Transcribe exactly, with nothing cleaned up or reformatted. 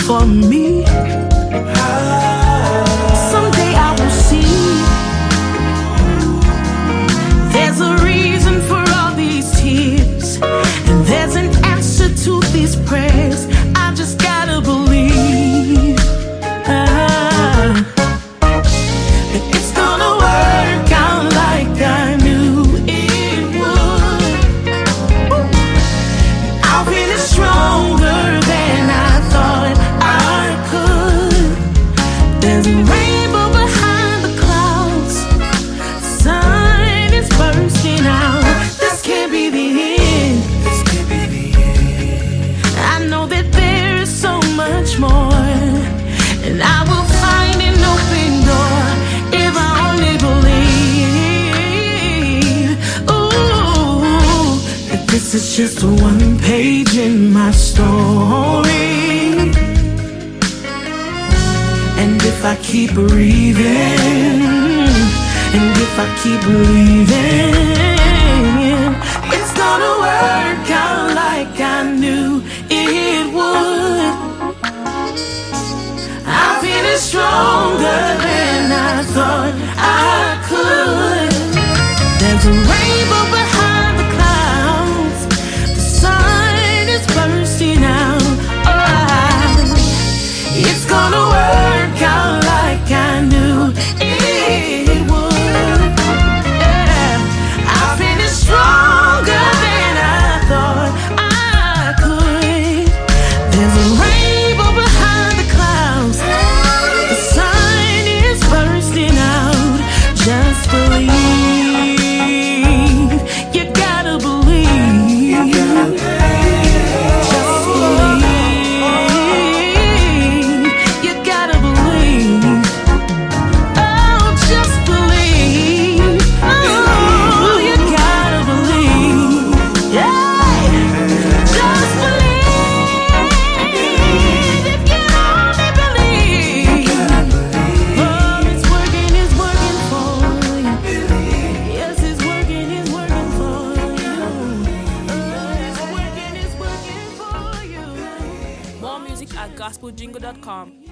for me. Someday I will see there's a reason for all these tears, and there's an answer to these prayers. I just gotta believe ah, that it's gonna work out like I knew it would. I'll feel stronger than I thought I could. There's a rainbow behind the clouds, sun is bursting out. This can't be the end. This can't be the end. I know that there is so much more, and I will find an open door if I only believe. Ooh, that this is just one page in my story, and if I keep breathing, and if I keep believing, it's gonna work out like I knew it would. I'm feeling stronger than I thought I could. There's a rainbow behind the clouds, the sun is bursting out. Oh, it's gonna work out like I knew it would. Yeah. I'm feeling stronger than I thought I could. There's a rainbow behind the clouds, the sun is bursting out. Just believe, you gotta believe. Just believe, you gotta believe. Oh, just believe. Oh, you gotta believe. Yeah, just believe. If you only believe. Oh, it's working, it's working for you. Yes, it's working, it's working for you. Oh, it's working, it's working for you. More music at gospel jingle dot com.